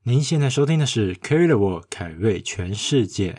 您现在收听的是 Kerry 的我凯瑞全世界。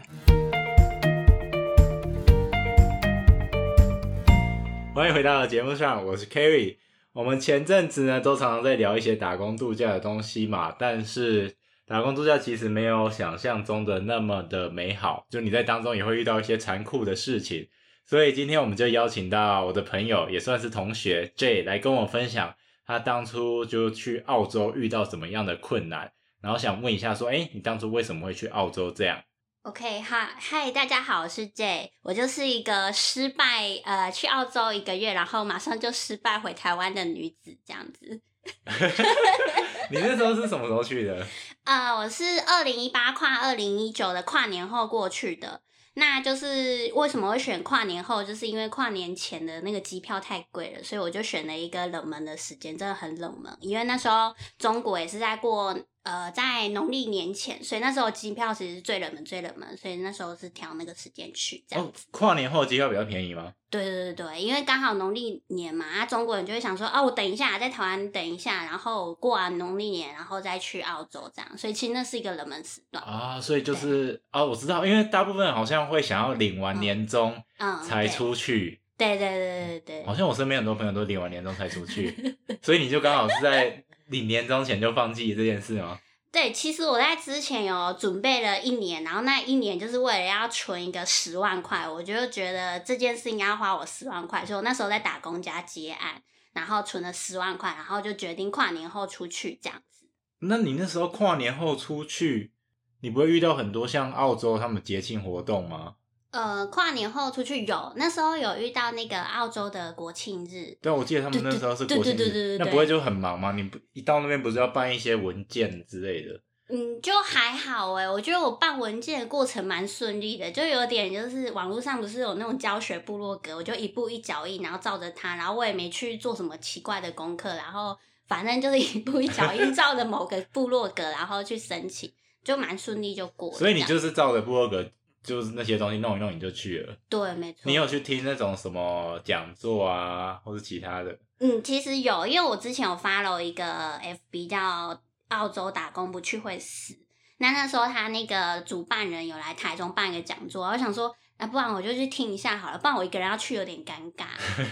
欢迎回到节目上，我是 Kerry。我们前阵子呢都常常在聊一些打工度假的东西嘛，但是打工度假其实没有想象中的那么的美好，就你在当中也会遇到一些残酷的事情。所以今天我们就邀请到我的朋友，也算是同学 J 来跟我分享他当初就去澳洲遇到什么样的困难，然后想问一下说，你当初为什么会去澳洲这样？ OK， 嗨，大家好，我是 J， 我就是一个失败去澳洲1个月，然后马上就失败回台湾的女子这样子。 你那时候是什么时候去的？ 我是2018跨2019的跨年后过去的。那就是为什么会选跨年后，就是因为跨年前的那个机票太贵了，所以我就选了一个冷门的时间，真的很冷门，因为那时候中国也是在过在农历年前，所以那时候机票其实最冷门，所以那时候是挑那个时间去这样子。 跨年后机票比较便宜吗？ 对，因为刚好农历年嘛，中国人就会想说，我等一下在台湾等一下，然后过完农历年，然后再去澳洲这样，所以其实那是一个冷门时段啊，所以就是我知道，因为大部分人好像会想要领完年终才出去。 对， 好像我身边很多朋友都领完年终才出去，所以你就刚好是在领年终前就放弃这件事吗？ 对，其实我在之前有准备了1年，然后那1年就是为了要存一个10万块，我就觉得这件事应该要花我10万块，所以我那时候在打工加接案，然后存了10万块，然后就决定跨年后出去这样子。 那你那时候跨年后出去，你不会遇到很多像澳洲他们节庆活动吗？ 跨年后出去那时候有遇到那个澳洲的国庆日。 对，我记得他们那时候是国庆日。 对， 那不会就很忙吗？你一到那边不是要办一些文件之类的？ 就还好我觉得我办文件的过程蛮顺利的，就有点就是网络上不是有那种教学部落格，我就一步一脚印，然后照着它，然后我也没去做什么奇怪的功课，然后反正就是一步一脚印照着某个部落格然后去申请，就蛮顺利就过了。 所以你就是照着部落格就是那些东西弄一弄你就去了？ 对，没错。 你有去听那种什么讲座啊或是其他的？ 其实有，因为我之前有 follow 一个 FB 叫澳洲打工不去会死，那时候他那个主办人有来台中办一个讲座，我想说不然我就去听一下好了，不然我一个人要去有点尴尬。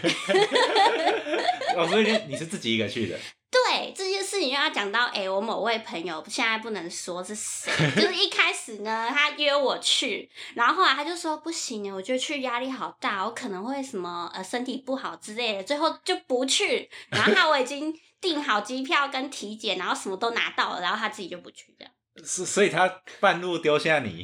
所以你是自己一个去的？ 对，这件事情就要讲到我某位朋友现在不能说是谁，就是一开始呢他约我去，然后后来他就说不行我觉得去压力好大，我可能会什么身体不好之类的，最后就不去，然后我已经订好机票跟体检，然后什么都拿到了，然后他自己就不去这样。 所以他半路丢下你？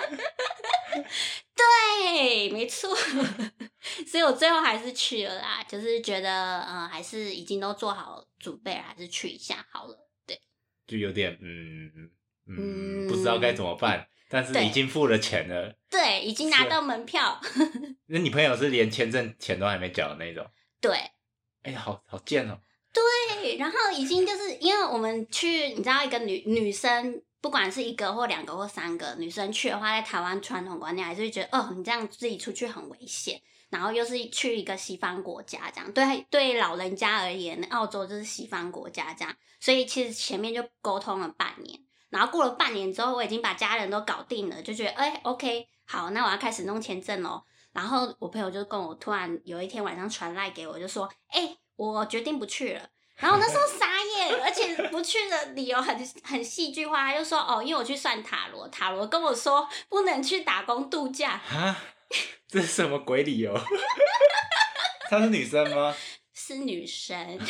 对，没错。所以我最后还是去了啦，就是觉得还是已经都做好准备了，还是去一下好了。对， 就有点不知道该怎么办，但是已经付了钱了。 对，已经拿到门票。 那你朋友是连签证钱都还没缴的那种？ 对。 好贱哦。 对，然后已经就是因为我们去，你知道一个女生，不管是1个或2个或3个女生去的话，在台湾传统观念还是会觉得你这样自己出去很危险，然后又是去一个西方国家这样，对老人家而言，澳洲就是西方国家这样，所以其实前面就沟通了半年，然后过了半年之后，我已经把家人都搞定了，就觉得OK 好，那我要开始弄签证咯。然后我朋友就跟我突然有一天晚上传赖给我，就说我决定不去了。然后我那时候傻眼，而且不去的理由很戏剧化，他就说因为我去算塔罗跟我说不能去打工度假。 这是什么鬼理由？她是女生吗？ 是女生。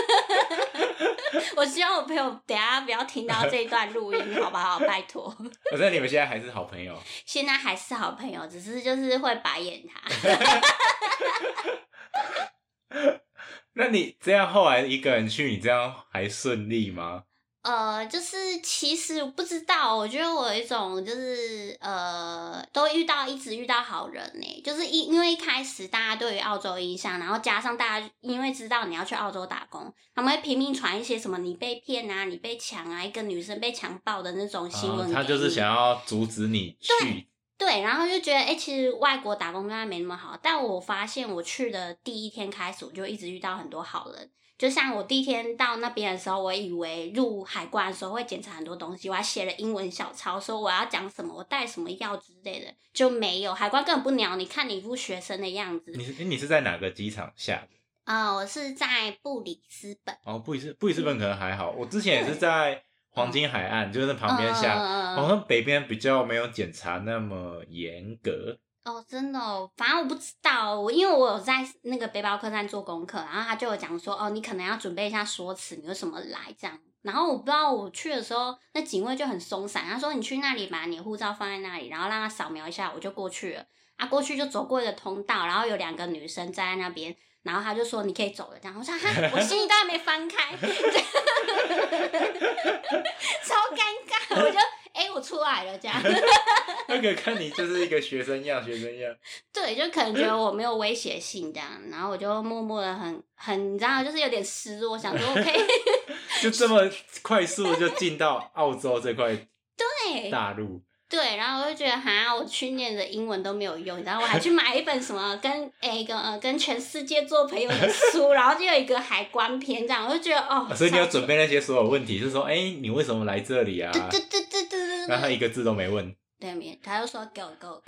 我希望我朋友等一下不要听到这一段录音，好不好？拜托。 反正你们现在还是好朋友。 现在还是好朋友，只是就是会白眼他。 那你这样后来一个人去，你这样还顺利吗？ 就是其实不知道，我觉得我有一种就是都一直遇到好人呢，就是因为一开始大家对于澳洲印象，然后加上大家因为知道你要去澳洲打工，他们会拼命传一些什么你被骗啊，你被抢啊，一个女生被强暴的那种新闻给你。 他就是想要阻止你去。 对，然后就觉得其实外国打工应该没那么好，但我发现我去的第1天开始，我就一直遇到很多好人。 就像我第一天到那边的时候，我以为入海关的时候会检查很多东西，我还写了英文小抄，说我要讲什么，我带什么药之类的，就没有，海关根本不鸟你，看你一副学生的样子。 你是在哪个机场下的？ 我是在布里斯本。 哦，布里斯本可能还好，我之前也是在黄金海岸，就是旁边下，好像北边比较没有检查那么严格。 哦，真的哦，反正我不知道，因为我有在那个背包客栈做功课，然后他就有讲说，哦，你可能要准备一下说辞，你为什么来这样。然后我不知道我去的时候，那警卫就很松散，他说你去那里把你的护照放在那里，然后让他扫描一下，我就过去了。过去就走过一个通道，然后有2个女生站在那边，然后他就说你可以走了这样。我说哈，我心里都还没翻开，超尴尬，我就我出来了这样。 那个看你就是一个学生样。 对，就可能觉得我没有威胁性这样，然后我就默默的很，你知道，就是有点失落，想说我可以就这么快速就进到澳洲这块大陆。 对，然后我就觉得哈，我去念的英文都没有用，你知道，我还去买一本什么跟全世界做朋友的书，然后就有一个海关篇这样，我就觉得哦。 所以你要准备那些所有问题，就是说，你为什么来这里啊？ 对。 然后他一个字都没问。 对，他就说 go。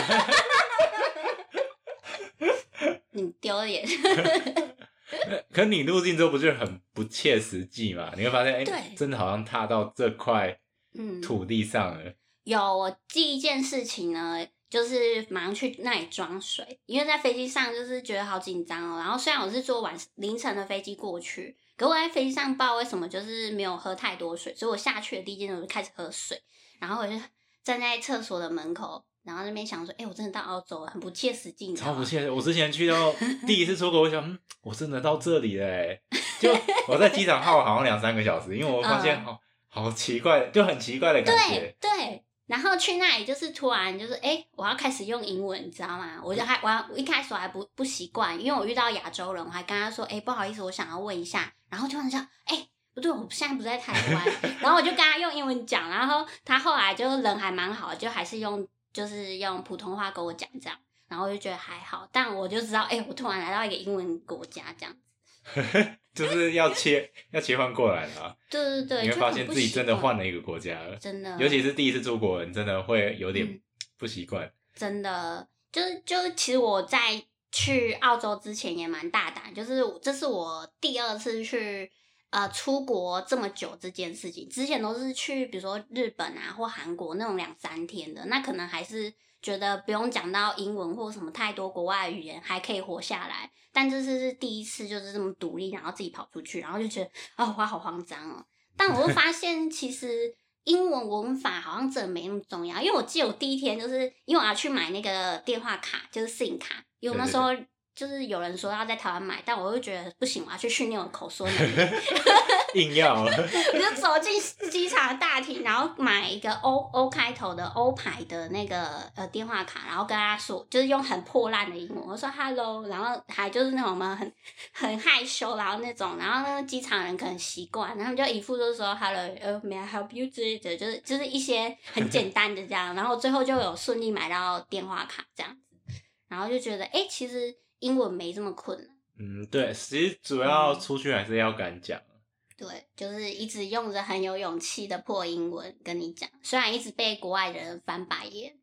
你丢脸。 可你入境之后不是很不切实际嘛？你会发现， 对， 真的好像踏到这块土地上了。 有，我第一件事情呢，就是马上去那里装水，因为在飞机上就是觉得好紧张哦。然后虽然我是坐凌晨的飞机过去，可我在飞机上不知道为什么就是没有喝太多水，所以我下去的第一件事我就开始喝水，然后我就站在厕所的门口，然后那边想说，我真的到澳洲了，很不切实际， 超不切实际。我之前去到第一次出国，我想，我真的到这里了就我在机场耗好像2-3个小时，因为我发现好奇怪，就很奇怪的感觉。 对。然后去那里就是突然就是我要开始用英文，你知道吗？我一开始我还不习惯，因为我遇到亚洲人，我还跟他说不好意思，我想要问一下，然后突然想不对，我现在不在台湾，然后我就跟他用英文讲，然后他后来就人还蛮好的，就还是用普通话跟我讲这样，然后我就觉得还好，但我就知道我突然来到一个英文国家这样子。 就是要切换过来了啊。 对， 你会发现自己真的换了一个国家了， 真的， 尤其是第一次出国，你真的会有点不习惯。 真的，就其实我在去澳洲之前也蛮大胆，就是这是我第2次去出国这么久这件事情，之前都是去比如说日本啊或韩国那种2-3天的，那可能还是觉得不用讲到英文或什么太多国外语言还可以活下来，但这次是第一次就是这么独立，然后自己跑出去，然后就觉得我好慌张哦。但我会发现其实英文文法好像真的没那么重要，因为我记得我第一天就是因为我要去买那个电话卡，就是 SIM 卡，因为我那时候就是有人说要在台湾买，但我就觉得不行，我要去训练我的口说能力。 硬要我就走进机场的大厅，然后买一个 O 开头的欧牌的那个电话卡，然后跟他说，就是用很破烂的英文，我说 hello， 然后还就是那种我们很害羞，然后那种，然后那个机场人可能习惯，然后就一副就是说 hello，may I help you 之类的，就是一些很简单的这样，然后最后就有顺利买到电话卡这样子，然后就觉得其实英文没这么困难。 对，其实主要出去还是要敢讲。 对，就是一直用着很有勇气的破英文跟你讲，虽然一直被国外人翻白眼。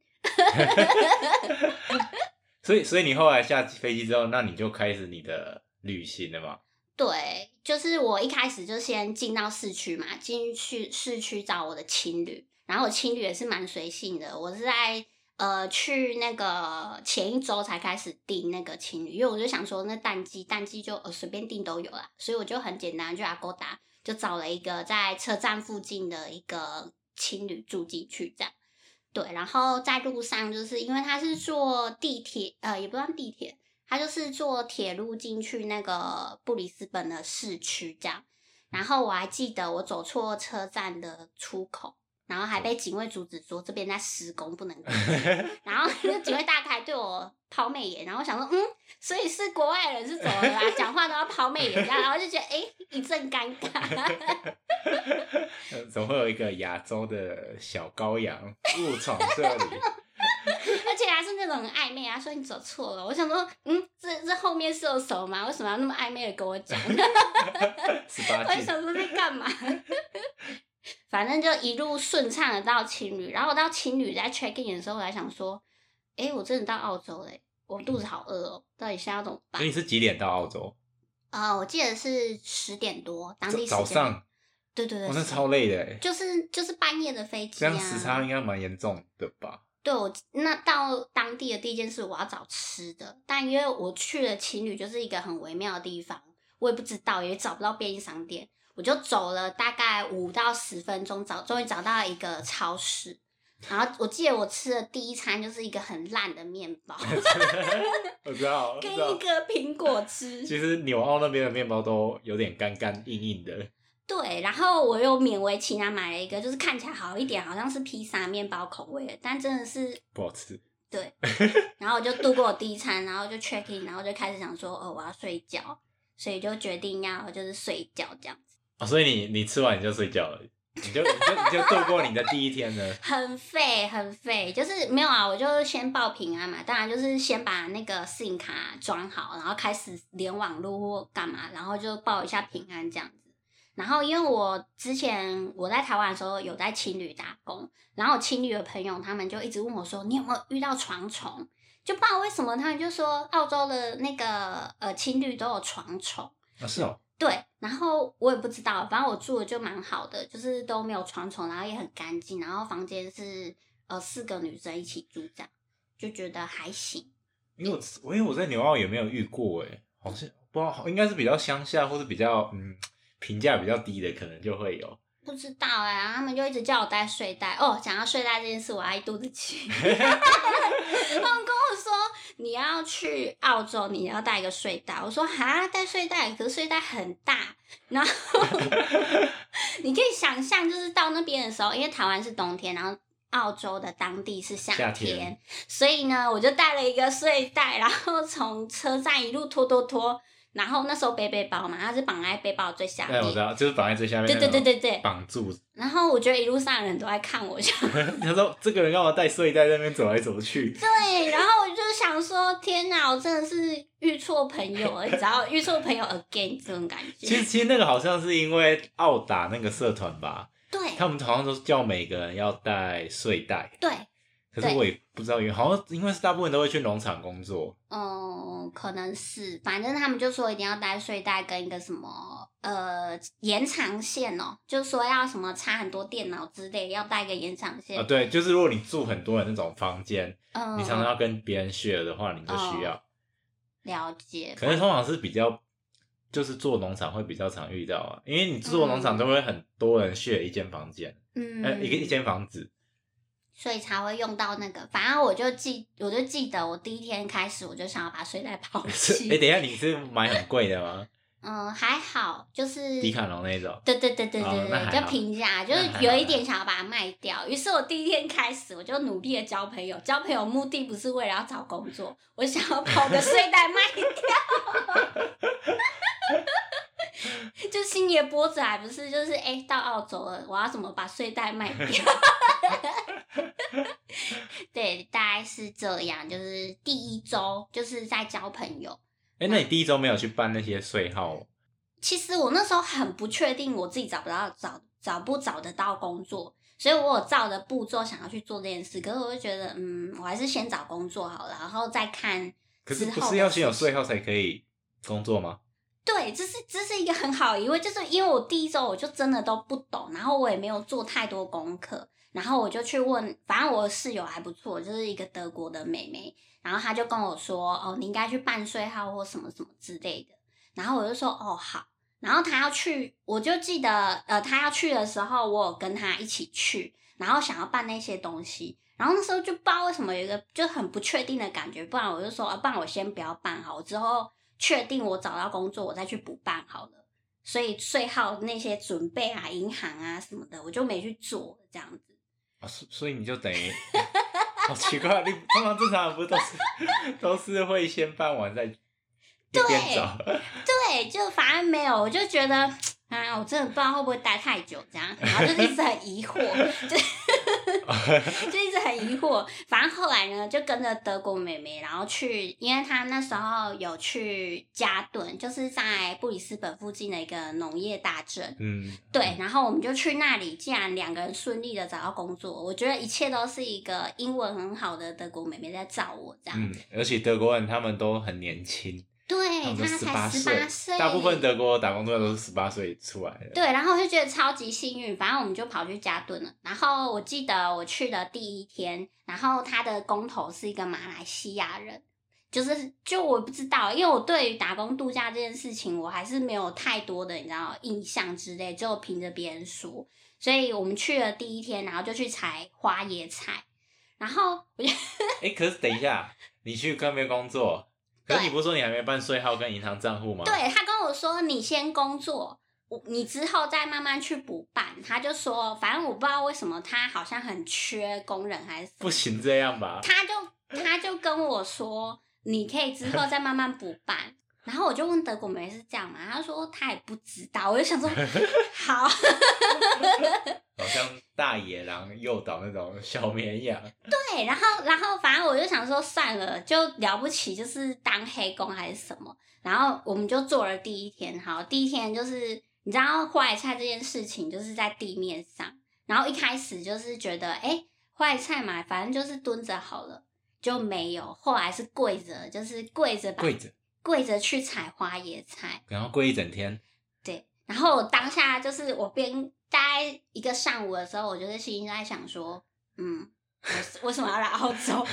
所以你后来下飞机之后，那你就开始你的旅行了吗？ 对，就是我一开始就先进到市区嘛，进去市区找我的青旅，然后我青旅也是蛮随性的，我是在去那个前1周才开始订那个青旅，因为我就想说那淡季就随便订都有啦，所以我就很简单就 Agoda 就找了一个在车站附近的一个青旅住进去这样。对，然后在路上就是因为他是坐地铁，也不算地铁，他就是坐铁路进去那个布里斯本的市区这样。然后我还记得我走错车站的出口，然后还被警卫阻止说这边在施工不能过然后那警卫大概对我抛媚眼，然后我想说所以是国外人是怎么啦，讲话都要抛媚眼这样，然后就觉得一阵尴尬。 总会有一个亚洲的小羔羊误闯这里。 而且还是那种很暧昧啊，说你走错了。我想说，这后面是有手吗？为什么要那么暧昧的跟我讲？ 18 我想说在干嘛？反正就一路顺畅的到青旅，然后我到青旅在 check in 的时候，我还想说，我真的到澳洲嘞，我肚子好饿哦，到底现在要怎么办？ 所以你是几点到澳洲？ 我记得是10点多，当地时间。 早上。 对对对， 那超累的耶。 就是半夜的飞机这样时差应该蛮严重的吧？ 对，那到当地的第一件事，我要找吃的。但因为我去了青旅，就是一个很微妙的地方，我也不知道，也找不到便利商店，我就走了大概5到10分钟，终于找到了一个超市。然后我记得我吃的第一餐就是一个很烂的面包， 我知道， 跟一个苹果汁。 其实纽澳那边的面包都有点干干硬硬的。 对，然后我又勉为其难买了一个，就是看起来好一点，好像是披萨面包口味的，但真的是不好吃。 对，然后我就度过我第一餐，然后就 check in， 然后就开始想说，我要睡觉，所以就决定要就是睡觉这样子。 所以你吃完你就睡觉了，你就度过你的第一天了。 很废，就是没有啊，我就先报平安嘛，当然就是先把那个 SIM 卡装好，然后开始连网络或干嘛，然后就报一下平安这样子。然后因为我之前我在台湾的时候有在青旅打工，然后青旅的朋友他们就一直问我说，你有没有遇到床虫？就不知道为什么他们就说澳洲的那个青旅都有床虫。 是哦。 对，然后我也不知道，反正我住的就蛮好的，就是都没有床虫，然后也很干净，然后房间是4个女生一起住这样，就觉得还行。 因为我在纽澳也没有遇过好像不知道，应该是比较乡下或是比较评价比较低的，可能就会有。 不知道他们就一直叫我带睡袋。讲到睡袋这件事，我还一肚子气。他们跟我说，你要去澳洲，你要带一个睡袋。我说哈，带睡袋，可是睡袋很大。然后你可以想象，就是到那边的时候，因为台湾是冬天，然后澳洲的当地是夏天，所以呢，我就带了一个睡袋，然后从车站一路拖。然后那时候背背包嘛，它是绑在背包最下面。 对，我知道，就是绑在最下面。 对， 绑住。 然后我觉得一路上的人都在看我， 他说这个人干嘛带睡袋在那边走来走去？ 对，然后我就想说，天哪，我真的是遇错朋友了，你知道，遇错朋友 again 这种感觉。 其实那个好像是因为澳打那个社团吧， 对， 他们好像都叫每个人要带睡袋。 对。 可是我也不知道好像因为大部分都会去农场工作。 可能是，反正他们就说一定要带睡袋跟一个什么延长线就是说要什么插很多电脑之类，要带一个延长线。 对，就是如果你住很多人那种房间，你常常要跟别人 share 的话，你就需要。 了解。 可能通常是比较，就是做农场会比较常遇到啊，因为你做农场都会很多人 share 一间房间，一间房子。 所以才会用到那个，反正我就记得我第一天开始我就想要把睡袋抛弃。 等一下，你是买很贵的吗？ 还好，就是迪卡侬那种。 对，就平价，就是有一点想要把它卖掉。于是我第一天开始，我就努力的交朋友，目的不是为了要找工作，我想要把我的睡袋卖掉。就心里的波折还不是就是到澳洲了，我要怎么把睡袋卖掉？对，大概是这样，就是第一周就是在交朋友。 那你第一周没有去办那些税号？ 其实我那时候很不确定我自己找不找得到工作，所以我有照着步骤想要去做这件事。可是我就觉得，我还是先找工作好了，然后再看。 可是不是要先有税号才可以工作吗？ 对，这是一个很好的疑问，就是因为我第一周我就真的都不懂，然后我也没有做太多功课，然后我就去问，反正我的室友还不错，就是一个德国的妹妹，然后她就跟我说，你应该去办税号或什么什么之类的，然后我就说好，然后她要去，我就记得她要去的时候，我有跟她一起去，然后想要办那些东西，然后那时候就不知道为什么有一个就很不确定的感觉，不然我就说，不然我先不要办好，之后确定我找到工作，我再去补办好了。所以税号那些准备啊、银行啊什么的，我就没去做这样子。 所以你就等于好奇怪，你通常正常人不都是会先办完再一边找？ 对，就反正没有，我就觉得我真的不知道会不会待太久这样，然后就一直很疑惑，就一直很疑惑。反正后来呢，就跟着德国妹妹，然后去，因为她那时候有去加顿，就是在布里斯本附近的一个农业大镇。对，然后我们就去那里，竟然2个人顺利的找到工作。我觉得一切都是一个英文很好的德国妹妹在照我这样。 而且德国人他们都很年轻。 对，他才18岁， 大部分德国打工度假都是18岁出来的。 对，然后我就觉得超级幸运，反正我们就跑去加顿了。然后我记得我去的第一天，然后他的工头是一个马来西亚人，就我不知道，因为我对于打工度假这件事情，我还是没有太多的你知道印象之类，就凭着别人说。所以我们去了第一天，然后就去采花椰菜，然后我就可是等一下，你去那边工作。可是你不是说你还没办税号跟银行账户吗？ 对，他跟我说你先工作，你之后再慢慢去补办。他就说，反正我不知道为什么他好像很缺工人还是什么， 不行这样吧？ 他就跟我说，你可以之后再慢慢补办。然后我就问德国妹是这样嘛，他说他也不知道。我就想说，好， 好像大野狼诱导那种小绵羊。 对，然后反正我就想说算了，就了不起，就是当黑工还是什么。然后我们就做了第一天，好，第一天就是你知道花椰菜这件事情就是在地面上，然后一开始就是觉得花椰菜嘛，反正就是蹲着好了，就没有，后来是跪着，就是跪着去采花椰菜， 然后跪一整天。 对，然后我当下就是我大概一个上午的时候，我就是心里在想说，我为什么要来澳洲？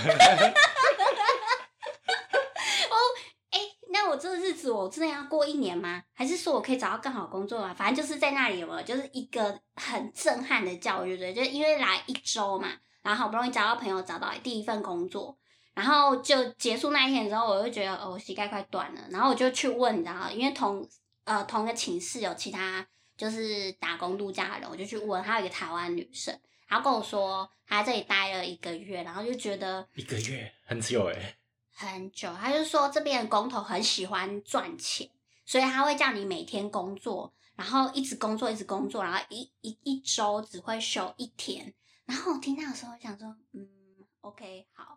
那我这个日子我真的要过1年吗？还是说我可以找到更好的工作吗？反正就是在那里有没有，就是一个很震撼的教育，对，就是因为来1周嘛，然后好不容易找到朋友，找到第一份工作。然后就结束那一天之后，我就觉得我膝盖快断了，然后我就去问，你知道，因为同一个寝室有其他就是打工度假的人，我就去问，还有一个台湾女生，然后跟我说她在这里待了1个月，然后就觉得 1个月很久很久，她就说这边的工头很喜欢赚钱，所以他会叫你每天工作，然后一直工作，然后一周只会休1天。然后我听到的时候，我想说，OK， 好。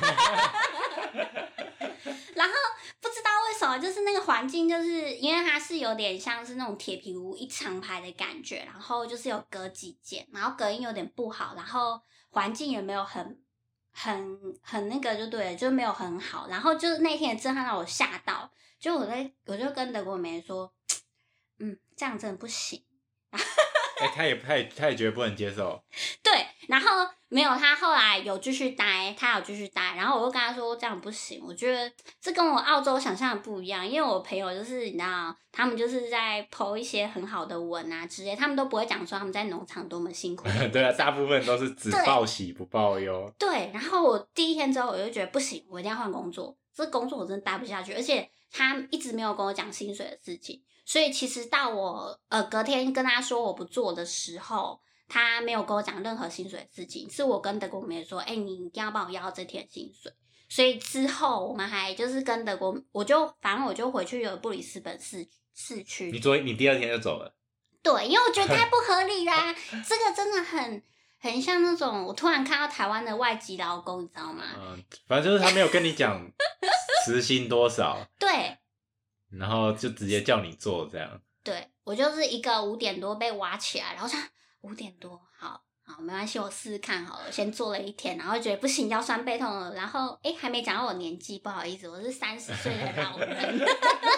然后不知道为什么，就是那个环境，就是因为它是有点像是那种铁皮屋一长排的感觉，然后就是有隔几间，然后隔音有点不好，然后环境也没有很那个就对了，就没有很好。然后就是那天震撼到我吓到，就我就跟德国妹说，这样真的不行。 他也觉得不能接受。 对，然后没有，他后来有继续待，然后我就跟他说这样不行，我觉得这跟我澳洲想象的不一样，因为我朋友就是你知道，他们就是在 po 一些很好的文啊之类，他们都不会讲说他们在农场多么辛苦。 对啊，大部分都是只报喜不报忧。 对，然后我第一天之后我就觉得不行，我一定要换工作，这工作我真的待不下去，而且他一直没有跟我讲薪水的事情。所以其实到我隔天跟他说我不做的时候，他没有跟我讲任何薪水的事情，是我跟德国妹说，你一定要帮我要这天的薪水。所以之后我们还就是跟德国，反正我就回去了布里斯本市区。 你第2天就走了？ 对，因为我觉得太不合理啦，这个真的很像那种我突然看到台湾的外籍劳工，你知道吗？ 反正就是他没有跟你讲时薪多少。 对。 然后就直接叫你做这样。 对，我就是一个5点多被挖起来，然后想5点多，好，没关系，我试试看好了。先做了1天，然后觉得不行，腰酸背痛了。然后还没讲到我年纪，不好意思，我是30岁的老人。30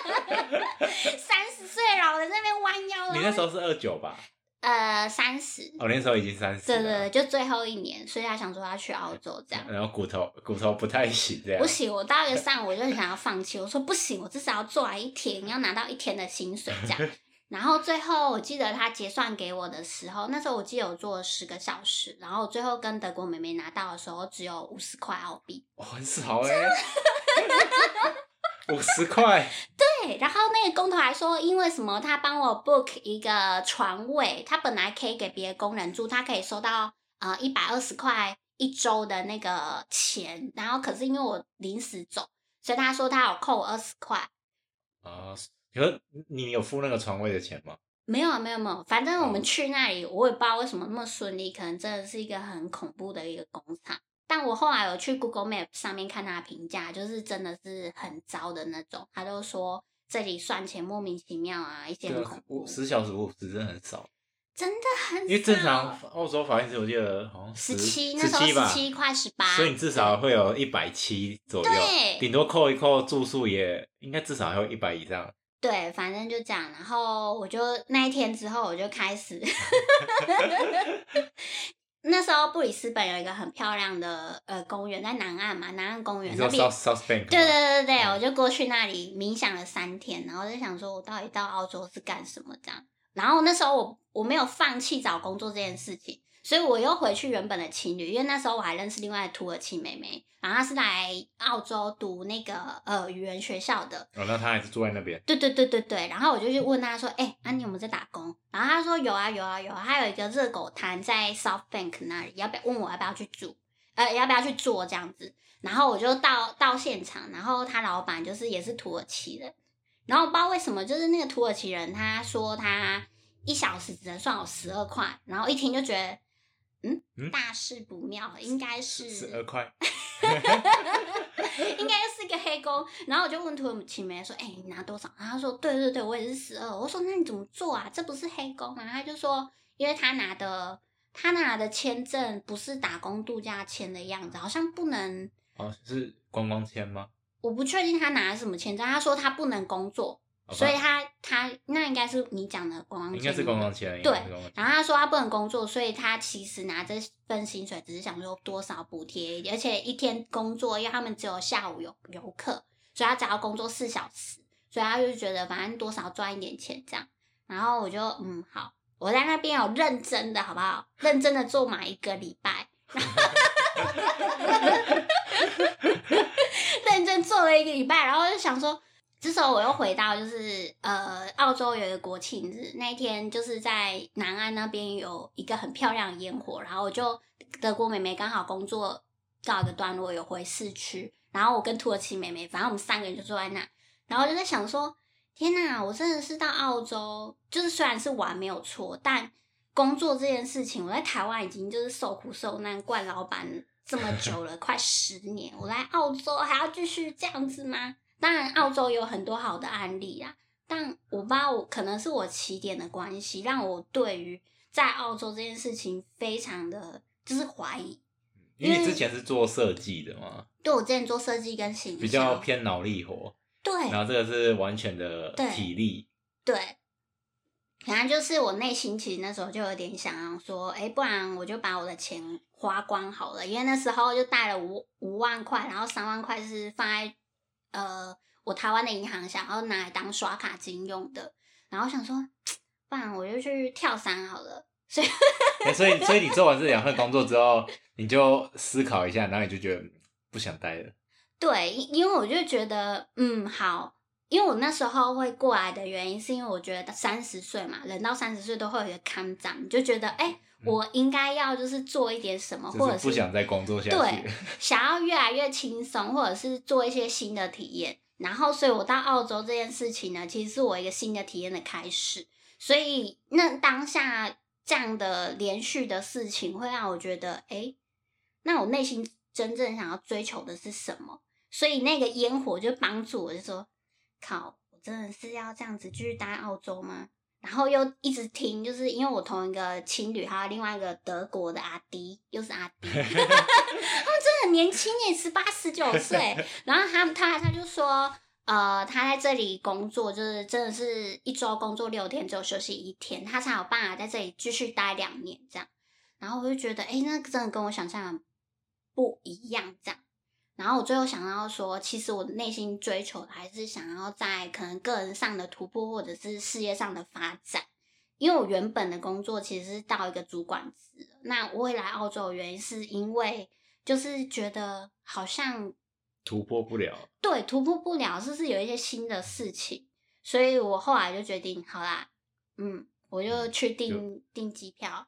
岁的老人在那边弯腰。 你那时候是29吧 ？30。 那时候已经30。 对，就最后1年，所以他想说要去澳洲这样。 然后骨头不太行这样。 不行，我到一个上午我就很想要放弃，我说不行，我至少要做完1天，要拿到1天的薪水这样。然后最后我记得他结算给我的时候，那时候我记得我做了10个小时，然后最后跟德国妹妹拿到的时候只有50块澳币。 很少50块。 对，然后那个工头还说，因为什么，他帮我 book 一个床位，他本来可以给别的工人住，他可以收到120块1周的那个钱，然后可是因为我临时走，所以他说他有扣我20块。 可是你有付那个床位的钱吗？ 没有，反正我们去那里，我也不知道为什么那么顺利，可能真的是一个很恐怖的一个工厂。 但我后来有去 Google Map 上面看他的评价，就是真的是很糟的那种。他都说这里算钱莫名其妙啊，一些很恐怖。 10小时50真的很少， 真的很少。 因为正常澳洲法定我记得好像 17，那时候17快18， 所以你至少会有170左右，顶多扣一扣住宿也应该至少还有100以上。 对，反正就这样。然后我就那一天之后，我就开始那时候布里斯本有一个很漂亮的公园，在南岸嘛，南岸公园。 你说 South Bank？ 对，我就过去那里冥想了3天，然后就想说我到底到澳洲是干什么这样。然后那时候我没有放弃找工作这件事情，所以我又回去原本的青旅，因为那时候我还认识另外的土耳其妹妹，然后她是来澳洲读那个语言学校的。 哦，那她还是住在那边。 对，然后我就去问她说，你有没有在打工？然后她说有啊，还有一个热狗摊在 South Bank 那里，问我要不要去住，要不要去做这样子。然后我就到现场，然后他老板也是土耳其人。然后我不知道为什么，就是那个土耳其人他说他1小时只能算我12块，然后一听就觉得大事不妙，应该是 12块， 应该是一个黑工。然后我就问土耳其妹说：“你拿多少？”然后他说：“对，我也是12。”我说：“那你怎么做啊？这不是黑工啊？”他就说：“因为他拿的签证不是打工度假签的样子，好像不能。” 哦，是观光签吗？ 我不确定他拿的什么签证，他说他不能工作，所以他那应该是你讲的观光签， 应该是观光签， 对。然后他说他不能工作，所以他其实拿这份薪水只是想说多少补贴一点，而且一天工作，因为他们只有下午有游客，所以他只要工作4小时，所以他就觉得反正多少赚一点钱这样。然后我就好，我在那边有认真的好不好？认真的做满1个礼拜。认真做了1个礼拜，然后就想说，这时候我又回到澳洲有一个国庆日，那一天就是在南岸那边有一个很漂亮的烟火，然后我就德国妹妹刚好工作告一个段落，有回市区，然后我跟土耳其妹妹，反正我们3个人就坐在那，然后就在想说，天哪，我真的是到澳洲，就是虽然是玩没有错，但工作这件事情，我在台湾已经就是受苦受难惯老板这么久了，快10年，我来澳洲还要继续这样子吗？当然，澳洲有很多好的案例啦，但我不知道可能是我起点的关系，让我对于在澳洲这件事情非常的就是怀疑。 因为你之前是做设计的嘛？ 对，我之前做设计跟行销， 比较偏脑力活。 对， 然后这个是完全的体力。 对。反正就是我内心其实那时候就有点想要说，不然我就把我的钱花光好了，因为那时候就带了5万块，然后3万块是放在我台湾的银行，想要拿来当刷卡金用的，然后想说，不然我就去跳伞好了。所以你做完这2份工作之后，你就思考一下，然后你就觉得不想待了。 对，因为我就觉得好。因为我那时候会过来的原因，是因为我觉得30岁嘛，人到30岁都会有一个坎长，就觉得我应该要就是做一点什么，或者是不想再工作下去， 对，想要越来越轻松，或者是做一些新的体验。然后，所以我到澳洲这件事情呢，其实是我一个新的体验的开始。所以，那当下这样的连续的事情，会让我觉得，那我内心真正想要追求的是什么？所以那个烟火就帮助我，就说。靠！我真的是要这样子继续待澳洲吗？然后又一直听，就是因为我同一个青旅，还有另外一个德国的阿弟，又是阿弟，他们真的很年轻耶，18、19岁。然后他就说，他在这里工作，就是真的是1周工作6天，只有休息1天，他才有办法在这里继续待2年这样。然后我就觉得，那真的跟我想象的不一样这样。然后我最后想到说，其实我内心追求的还是想要在可能个人上的突破，或者是事业上的发展。因为我原本的工作其实是到一个主管职，那我会来澳洲的原因是因为就是觉得好像突破不了， 对，突破不了，就是有一些新的事情，所以我后来就决定，好啦，我就去订机票。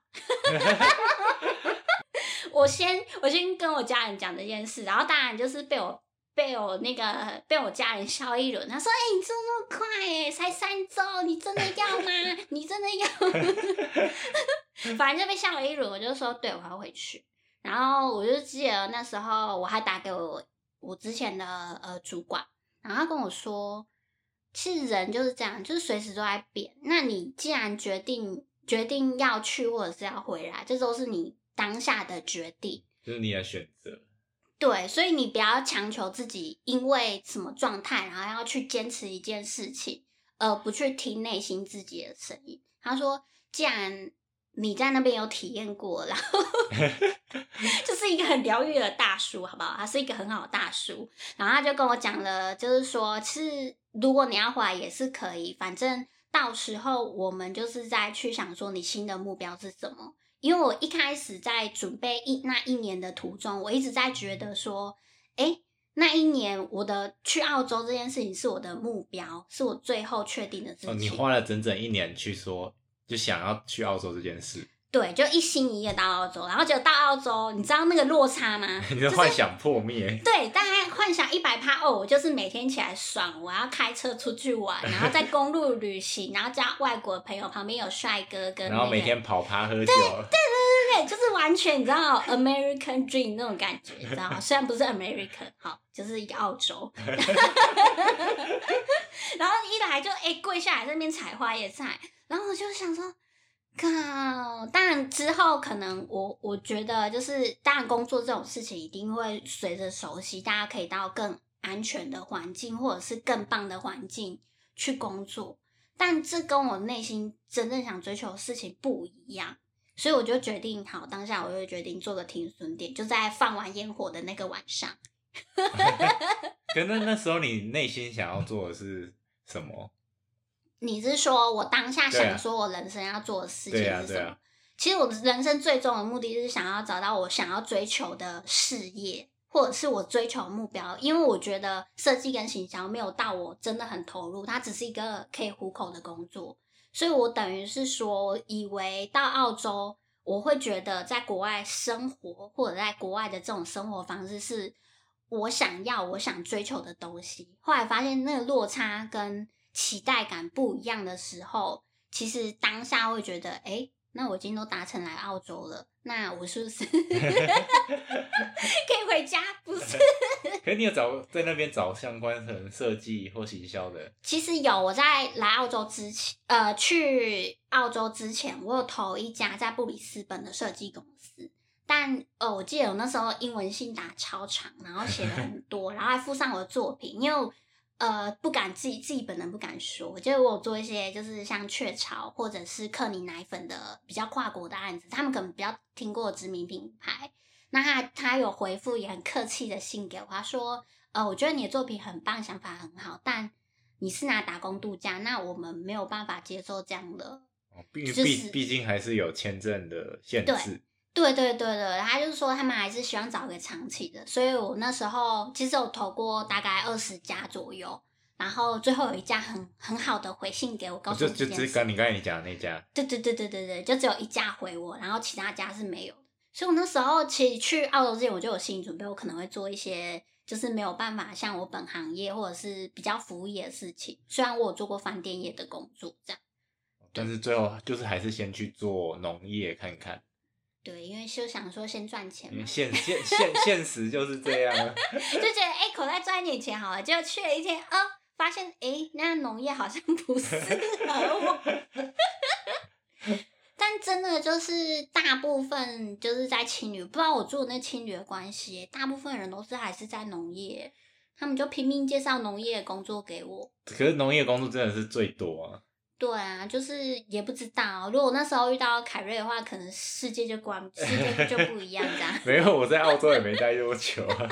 我先跟我家人讲这件事，然后当然就是被我家人笑一轮。他说：“你做那么快才3周，你真的要吗？你真的要？”反正就被笑了一轮。我就说：“对，我要回去。” 然后我就记得那时候我还打给我之前的主管，然后他跟我说，其实人就是这样，就是随时都在变。那你既然决定要去或者是要回来，这都是你当下的决定， 就是你的选择。 对，所以你不要强求自己因为什么状态，然后要去坚持一件事情，而不去听内心自己的声音。他说，既然你在那边有体验过，然后就是一个很疗愈的大叔，好不好？他是一个很好的大叔，然后他就跟我讲了，就是说，其实如果你要回来也是可以，反正到时候我们就是在去想说你新的目标是什么。因为我一开始在准备那一年的途中，我一直在觉得说，那一年我的去澳洲这件事情是我的目标，是我最后确定的事情。 你花了整整1年去说，就想要去澳洲这件事。 对，就一心一意到澳洲，然后结果到澳洲，你知道那个落差吗？ 你的幻想破灭。 对，大概幻想100%我就是每天起来爽，我要开车出去玩，然后在公路旅行，然后叫外国朋友旁边有帅哥跟、 然后每天跑趴喝酒。 对，就是完全你知道 American Dream 那种感觉，你知道吗？虽然不是 American， 好，就是一个澳洲。然后一来就跪下来在那边采花椰菜，然后我就想说，靠！当然之后可能我觉得就是当然工作这种事情一定会随着熟悉，大家可以到更安全的环境或者是更棒的环境去工作，但这跟我内心真正想追求的事情不一样，所以我就决定好，当下我就决定做个停损点，就在放完烟火的那个晚上。 可那时候你内心想要做的是什么？ 你是说我当下想说我人生要做的事情是什么？其实我人生最终的目的是想要找到我想要追求的事业，或者是我追求的目标。因为我觉得设计跟行销没有到我真的很投入，它只是一个可以糊口的工作。所以我等于是说，我以为到澳洲我会觉得在国外生活，或者在国外的这种生活方式是我想追求的东西。后来发现那个落差跟期待感不一样的时候，其实当下会觉得，那我已经都达成来澳洲了，那我是不是可以回家？不是？ 可是你有在那边找相关的设计或行销的？ 其实有，我在来澳洲之前，去澳洲之前，我有投一家在布里斯本的设计公司。但我记得我那时候英文信打超长，然后写了很多，然后还附上我的作品，因为不敢自己本人不敢说，我觉得我有做一些就是像雀巢或者是克尼奶粉的比较跨国的案子，他们可能比较听过知名品牌。那他有回复也很客气的信给我，他说我觉得你的作品很棒，想法很好，但你是拿打工度假，那我们没有办法接受这样的， 毕竟还是有签证的限制。 对，他就是说他们还是希望找个长期的，所以我那时候其实有投过大概20家左右，然后最后有一家很好的回信给我，告诉我这件事。 就刚才你讲的那家。 对，就只有一家回我，然后其他家是没有的。所以我那时候其实去澳洲之前我就有心理准备，我可能会做一些就是没有办法像我本行业或者是比较服务业的事情，虽然我有做过饭店业的工作这样， 但是最后就是还是先去做农业看看。 对，因为就想说先赚钱嘛， 现实就是这样， 就觉得口袋赚一点钱好了，结果去了一天发现那农业好像不适合我。但真的就是大部分就是在青旅，不知道我住的那青旅的关系，大部分人都是还是在农业，他们就拼命介绍农业的工作给我。 可是农业工作真的是最多啊。 对啊，就是也不知道，如果那时候遇到凯瑞的话，可能世界就不一样这样。 没有，我在澳洲也没待多久啊。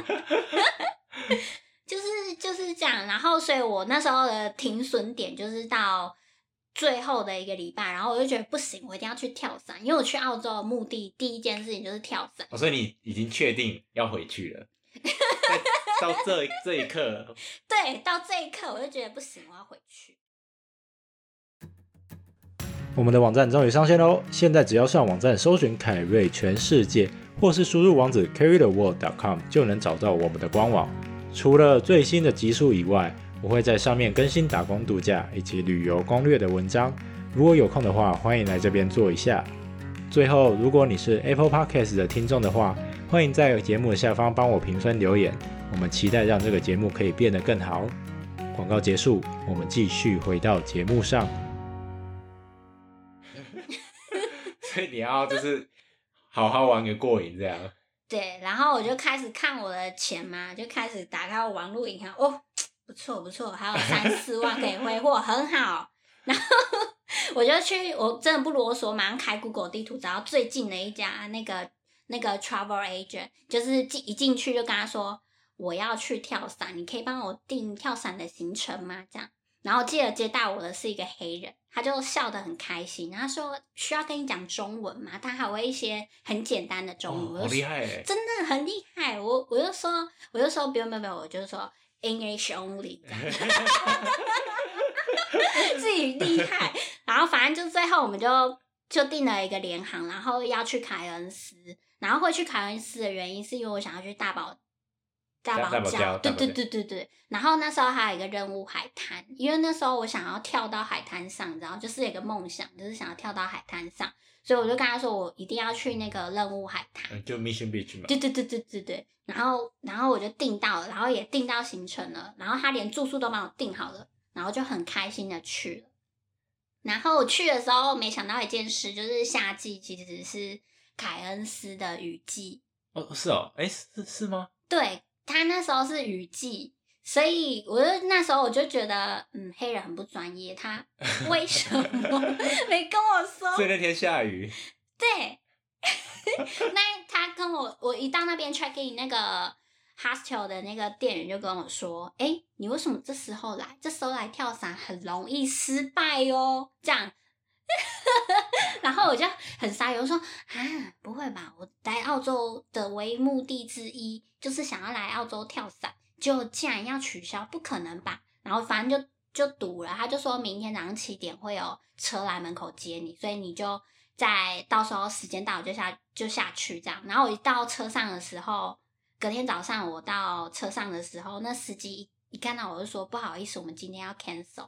就是这样，然后所以我那时候的停损点就是到最后的1个礼拜，然后我就觉得不行，我一定要去跳伞，因为我去澳洲的目的第一件事情就是跳伞。 所以你已经确定要回去了。到这一刻。 对，到这一刻我就觉得不行，我要回去。 我们的网站终于上线喽！现在只要上网站搜寻凯瑞全世界，或是输入网址 carrytheworld.com 就能找到我们的官网。除了最新的集数以外，我会在上面更新打工度假以及旅游攻略的文章。如果有空的话，欢迎来这边做一下。最后，如果你是 Apple Podcast 的听众的话， 欢迎在节目的下方帮我评分留言，我们期待让这个节目可以变得更好。广告结束，我们继续回到节目上。所以你要就是好好玩个过瘾这样。 对，然后我就开始看我的钱嘛，就开始打开网络银行，哦，不错不错，还有3-4万可以挥霍，很好。然后我就去，我真的不啰嗦，马上开 Google 地图，找到最近的一家那个 travel agent， 就是一进去就跟他说我要去跳伞，你可以帮我订跳伞的行程吗？这样，然后接待我的是一个黑人，他就笑得很开心，然后说需要跟你讲中文吗？他还会一些很简单的中文， 好厉害耶， 真的很厉害。我就说不用，我就说 English only 这样。自己厉害。然后反正就最后我们就订了一个联航，然后要去凯恩斯。然后会去凯恩斯的原因是因为我想要去大堡礁，对。然后那时候还有一个任务海滩，因为那时候我想要跳到海滩上，你知道，就是有一个梦想，就是想要跳到海滩上，所以我就跟他说我一定要去那个任务海滩， 就 Mission Beach 嘛。 对。然后我就订到了，然后也订到行程了，然后他连住宿都帮我订好了，然后就很开心的去了。然后我去的时候，没想到一件事，就是夏季其实是凯恩斯的雨季。 哦，是哦，哎，是吗？ 对，他那时候是雨季，所以那时候我就觉得，黑人很不专业，他为什么没跟我说？ 所以那天下雨。 对，那他跟我一到那边 check in 那个 hostel 的那个店员就跟我说，你为什么这时候来？这时候来跳伞很容易失败哦，这样。然后我就很傻眼，我说不会吧，我来澳洲的唯一目的之一就是想要来澳洲跳伞，就竟然要取消，不可能吧？然后反正就赌了，他就说明天早上7点会有车来门口接你，所以你就在到时候时间到就下去这样。然后我一到车上的时候，隔天早上我到车上的时候，那司机一看到我就说不好意思，我们今天要 cancel。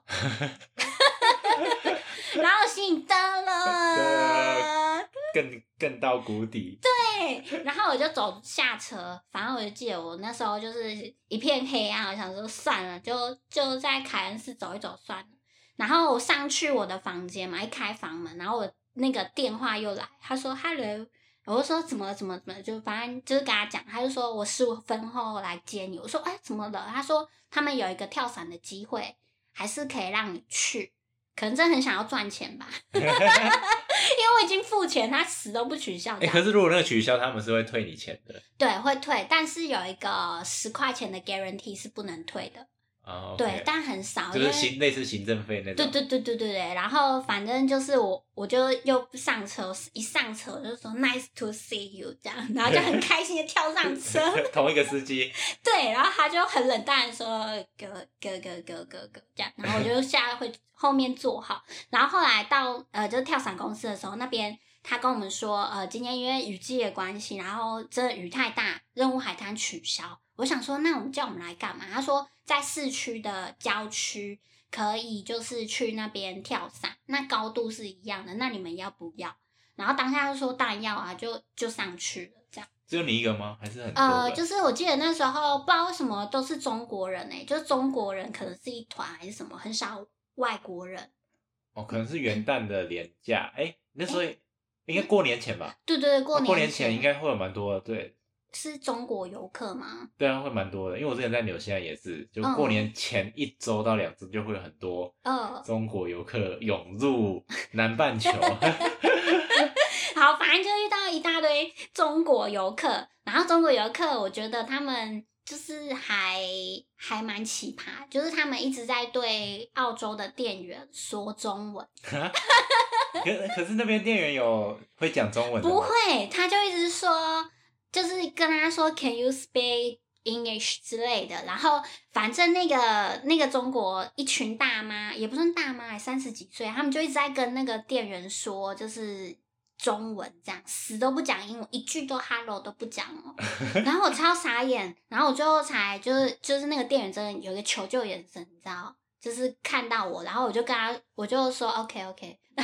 然后心里得了， 更到谷底。 对，然后我就走下车，反正我就记得我那时候就是一片黑暗，我想说算了，就在凯恩斯走一走算了。然后我上去我的房间嘛，一开房门，然后我那个电话又来，他说 hello， 我就说怎么了，就反正就是跟他讲，他就说我15分后来接你，我说怎么了？他说他们有一个跳伞的机会，还是可以让你去。可能真的很想要赚钱吧，因为我已经付钱，他死都不取消。 可是如果那个取消，他们是会退你钱的。 对，会退，但是有一个10块钱的 guarantee 是不能退的。 Okay. 对，但很少， 就是类似行政费那种。 对。然后反正就是我就又上车，一上车我就说 nice to see you 这样，然后就很开心的跳上车。 同一个司机。 对，然后他就很冷淡的说哥这样，然后我就下回后面坐好。然后后来到就是跳伞公司的时候，那边他跟我们说今天因为雨季的关系，然后真的雨太大，任务海滩取消。我想说那叫我们来干嘛？他说在市区的郊区可以就是去那边跳伞，那高度是一样的，那你们要不要？然后当下就说当然要啊，就上去了这样。 只有你一个吗？还是很多就是我记得那时候不知道为什么都是中国人就是中国人可能是一团还是什么，很少外国人。 可能是元旦的连假，那时候应该过年前吧？ 对，过年前应该会有蛮多的，对。 是中国游客吗？ 对啊，会蛮多的，因为我之前在纽西兰也是，就过年前1周到2周就会有很多中国游客涌入南半球。 好，反正就遇到一大堆中国游客，然后中国游客我觉得他们就是还蛮奇葩，就是他们一直在对澳洲的店员说中文。 可是那边店员会讲中文的吗？ 不会，他就一直说，就是跟他说 Can you speak English 之类的，然后反正那个中国一群大妈，也不算大妈，30几岁，他们就一直在跟那个店员说，就是中文这样，死都不讲英文，一句都 hello 都不讲哦。然后我超傻眼，然后我最后才就是那个店员真的有一个求救眼神，你知道，就是看到我，然后我就跟他，我就说 OK，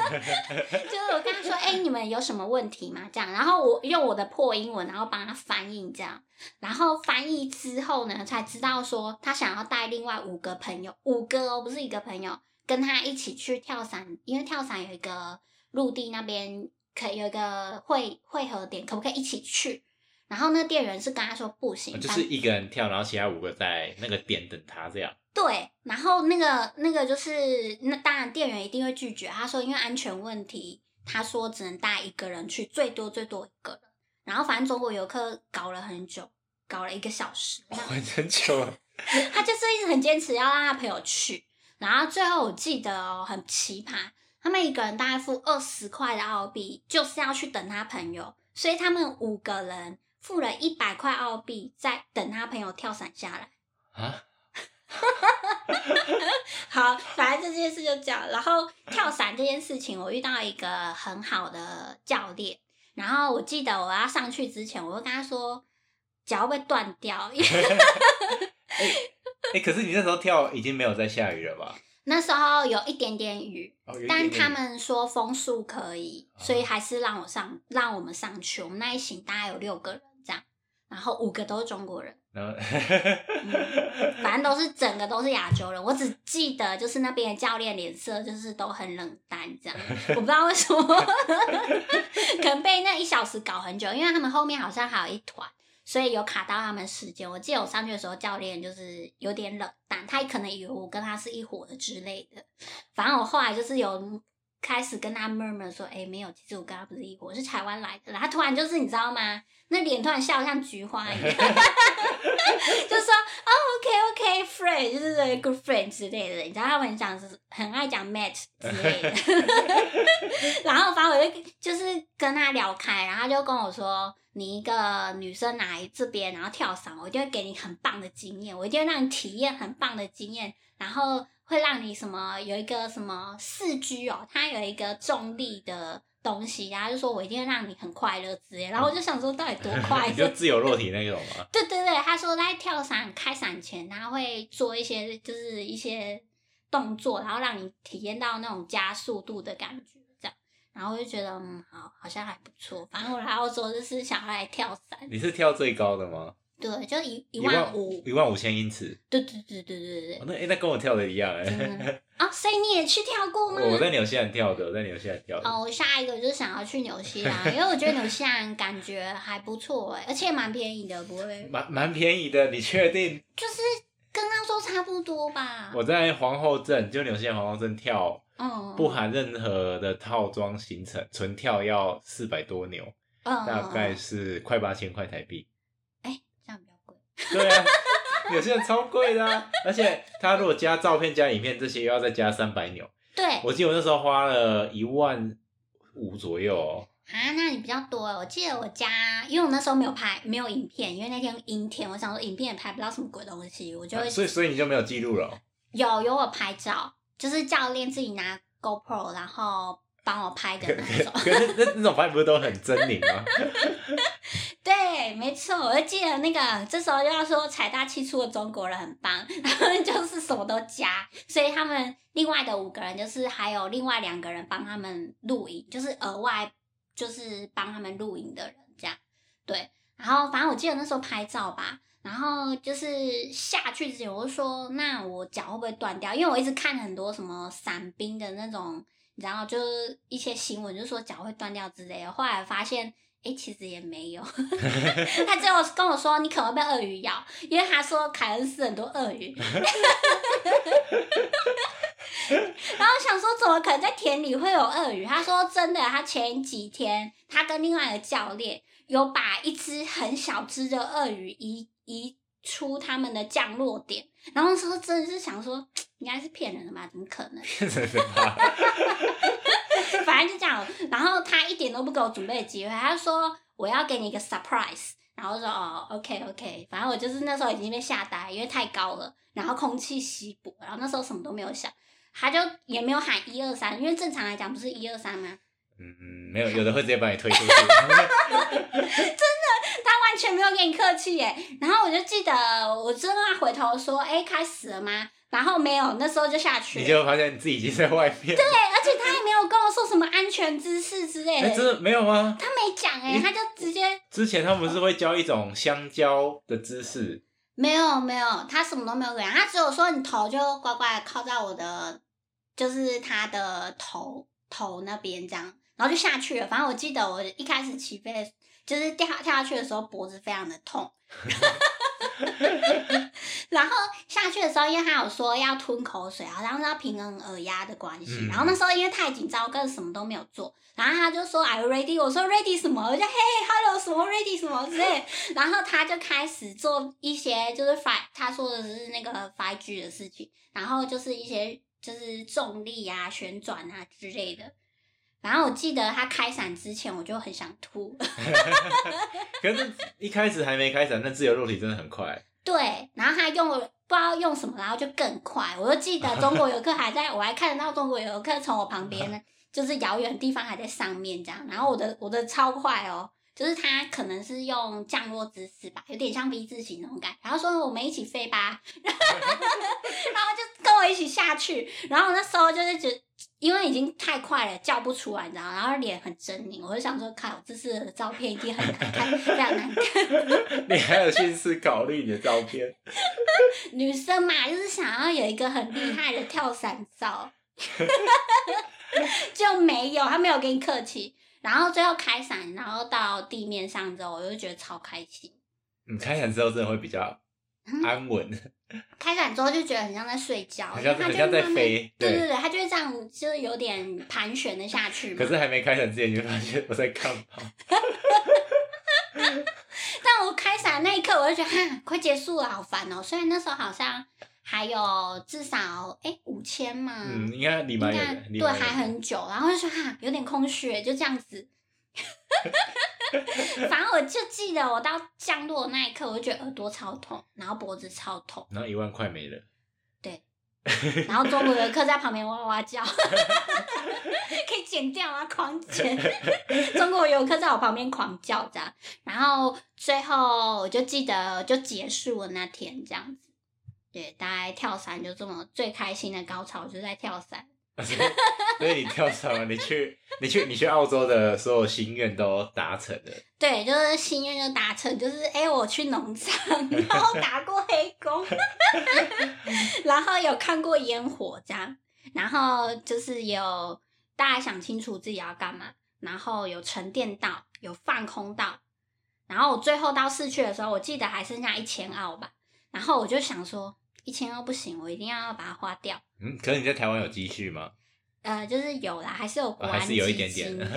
就是我跟他说，你们有什么问题吗？这样，然后我用我的破英文，然后帮他翻译这样，然后翻译之后呢，才知道说他想要带另外5个朋友，5个哦，不是1个朋友，跟他一起去跳伞，因为跳伞有一个陆地那边可以有一个汇合点，可不可以一起去？然后那店员是跟他说不行， 就是一个人跳，然后其他5个在那个点等他这样。 对，然后那个就是那当然店员一定会拒绝，他说因为安全问题，他说只能带1个人去，最多1个人。然后反正中国游客搞了很久，搞了1个小时， 很久了。 他就是一直很坚持要让他朋友去，然后最后我记得很奇葩，他们1个人大概付20块的澳币，就是要去等他朋友，所以他们5个人付了100块澳币，在等他朋友跳伞下来啊。好，反正这件事就这样。然后跳伞这件事情，我遇到一个很好的教练。然后我记得我要上去之前，我就跟他说脚会断掉。 可是你那时候跳已经没有在下雨了吧？ 那时候有一点点雨，但他们说风速可以，所以还是让我们上去。我们那一行大概有6个人这样，然后5个都是中国人。反正整个都是亚洲人，我只记得就是那边的教练脸色就是都很冷淡这样，我不知道为什么，可能被那1小时搞很久，因为他们后面好像还有一团，所以有卡到他们时间。我记得我上去的时候，教练就是有点冷淡，他可能以为我跟他是一伙的之类的。反正我后来就是有开始跟他 murmur 说，没有，其实我跟他不是一伙，我是台湾来的。然后他突然就是你知道吗？那脸突然笑得像菊花一样，就说OK friend， 就是 good friend 之类的。你知道他们很爱讲 mate 之类的。然后反正我就是跟他聊开，然后他就跟我说，你一个女生来这边，然后跳伞，我一定会给你很棒的经验，我一定会让你体验很棒的经验，然后会让你什么有一个什么4G 哦，它有一个重力的东西，然后就说我一定会让你很快乐之类，然后我就想说到底多快乐？ 就自由落体那种吗？ 对，他说在跳伞开伞前，他会做一些就是一些动作，然后让你体验到那种加速度的感觉，这样，然后我就觉得好像还不错。反正我来澳洲就是想要来跳伞。 你是跳最高的吗？ 对，就15000 英尺。 对。 那跟我跳的一样所以你也去跳过吗？ 我在纽西兰跳的， 我下一个就是想要去纽西兰，因为我觉得纽西兰感觉还不错而且蛮便宜的，不会？ 蛮便宜的，你确定？ 就是跟澳洲差不多吧。 我在皇后镇，就纽西兰皇后镇跳，不含任何的套装行程，纯跳要400多纽，大概是快8000块台币。 这样比较贵。 对啊，有些人超贵的而且他如果加照片加影片这些又要再加300纽。 对， 我记得我那时候花了15000左右那你比较多我记得我加，因为我那时候没有影片，因为那天阴天，我想说影片也拍不到什么鬼东西，我就会所以你就没有记录了有我拍照，就是教练自己拿 GoPro 然后帮我拍的那种。 可是那种拍不是都很狰狞吗？ 对，没错，我就记得那个，这时候就要说财大气粗的中国人很棒，然后就是什么都加，所以他们另外的5个人就是还有另外2个人帮他们录影，就是额外就是帮他们录影的人这样。对，然后反正我记得那时候拍照吧，然后就是下去之前我就说，那我脚会不会断掉？因为我一直看很多什么伞兵的那种，你知道，就是一些新闻就说脚会断掉之类的，后来发现其实也没有。他最后跟我说你可能会被鳄鱼咬，因为他说凯恩斯很多鳄鱼。然后想说怎么可能在田里会有鳄鱼，他说真的，他前几天他跟另外一个教练有把一只很小只的鳄鱼移出他们的降落点，然后说真的是想说应该是骗人的吧，怎么可能？ 骗人的吧。 反正就这样，然后他一点都不给我准备的机会，他说我要给你一个 surprise， 然后我说OK， 反正我就是那时候已经被吓呆，因为太高了，然后空气稀薄，然后那时候什么都没有想，他就也没有喊123，因为正常来讲不是123吗？ 没有，有的会直接把你推出去。 真的，他完全没有跟你客气耶。然后我就记得我真的回头说，开始了吗？ 然后没有，那时候就下去了。 你就发现你自己已经在外面。 对，而且他也没有跟我说什么安全姿势之类的。 真的没有吗？ 他没讲他就直接。 之前他们是会教一种香蕉的姿势。 没有，他什么都没有讲，他只有说你头就乖乖的靠在我的，就是他的头那边这样，然后就下去了。反正我记得我一开始起飞，就是跳下去的时候脖子非常的痛。然后下去的时候，因为他有说要吞口水，好像是要平衡耳压的关系。然后那时候因为太紧张，我根本什么都没有做。然后他就说 Are you ready？ 我说 ready 什么？我就嘿 hello 什么 ready 什么之类。然后他就开始做一些就是他说的是那个 5G 的事情，然后就是一些就是重力啊、旋转啊之类的。然后我记得他开伞之前，我就很想吐。 可是一开始还没开伞，那自由落体真的很快。 对，然后他用了不知道用什么，然后就更快。我就记得中国游客我还看得到中国游客从我旁边呢，就是遥远的地方还在上面这样。然后我的超快哦，就是他可能是用降落姿势吧，有点像 V 字形那种感觉。然后说我们一起飞吧，然后就跟我一起下去。然后那时候就是觉得。因为已经太快了，叫不出来，你知道，然后脸很狰狞，我就想说，看我这次的照片一定很难看，非常难看。 你还有心思考虑你的照片？ 女生嘛，就是想要有一个很厉害的跳伞照，就没有，他没有跟你客气。然后最后开伞，然后到地面上之后，我就觉得超开心。 开伞之后真的会比较安稳。 开伞之后就觉得很像在睡觉， 很像在飞。 对，它就会这样，就是有点盘旋的下去嘛。 可是还没开伞之前，你就发现我在看跑。 但我开伞那一刻，我就觉得快结束了，好烦哦。虽然那时候好像还有至少5000嘛， 应该离蛮远的， 对，还很久。然后就说有点空虚，就这样子。反正我就记得我到降落的那一刻，我就觉得耳朵超痛，然后脖子超痛， 然后1万块没了。 对，然后中国游客在旁边哇哇叫，可以剪掉啊，狂剪。中国游客在我旁边狂叫这样，然后最后我就记得就结束了那天这样子。对，大概跳伞就这么最开心的高潮就在跳伞。 所以你跳伞了，你去澳洲的所有心愿都达成了。 对，就是心愿就达成，就是我去农场，然后打过黑工，然后有看过烟火这样，然后就是有大家想清楚自己要干嘛，然后有沉淀到，有放空到，然后我最后到市区的时候，我记得还剩下1000澳吧，然后我就想说1000澳不行，我一定要把它花掉。 可是你在台湾有积蓄吗？ 就是有啦，还是有国安还是有一基金点点。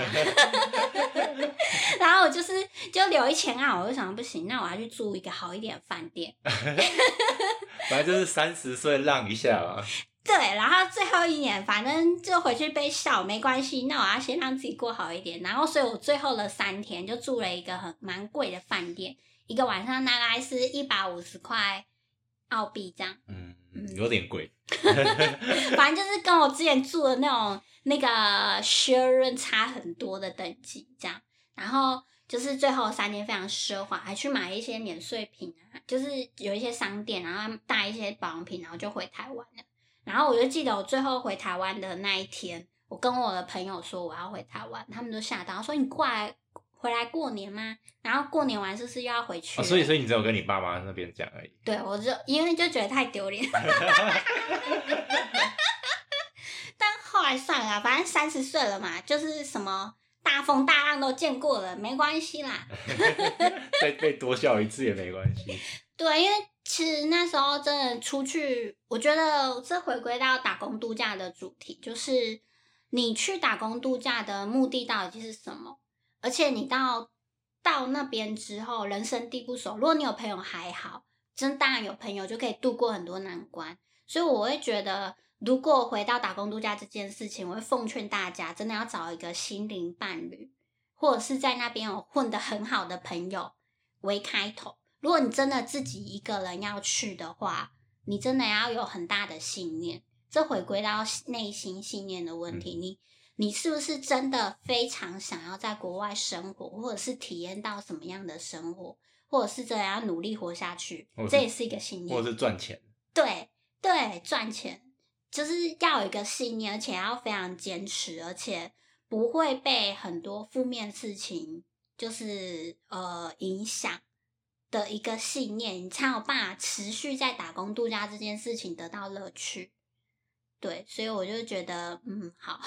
然后我就留1000澳，我就想不行，那我要去住一个好一点的饭店。 反正就是30岁浪一下嘛。 对，然后最后1年，反正就回去被笑没关系，那我要先让自己过好一点。然后，所以我最后的3天就住了一个蛮贵的饭店，一个晚上大概是150块澳币这样。 有点贵。 反正就是跟我之前住的那个 Sharon 差很多的等级这样。然后就是最后3天非常奢华，还去买一些免税品啊，就是有一些商店，然后带一些保养品，然后就回台湾了。然后我就记得我最后回台湾的那一天，我跟我的朋友说我要回台湾，他们都吓到，说你回来过年吗？然后过年完是不是又要回去？ 所以你只有跟你爸妈那边讲而已。 对，我就因为就觉得太丢脸。但后来算了，反正30岁了嘛，就是什么大风大浪都见过了，没关系啦。 再被多笑一次也没关系。 对，因为其实那时候真的出去，我觉得这回归到打工度假的主题，就是你去打工度假的目的到底是什么？而且你到那边之后，人生地不熟，如果你有朋友还好，当然有朋友就可以度过很多难关。所以我会觉得，如果回到打工度假这件事情，我会奉劝大家，真的要找一个心灵伴侣，或者是在那边有混得很好的朋友为开头。如果你真的自己一个人要去的话，你真的要有很大的信念。这回归到内心信念的问题，你是不是真的非常想要在国外生活，或者是体验到什么样的生活，或者是真的要努力活下去，这也是一个信念。 或者是赚钱。 对， 对，赚钱就是要有一个信念，而且要非常坚持，而且不会被很多负面事情就是影响的一个信念，你才有办法持续在打工度假这件事情得到乐趣。对，所以我就觉得，好，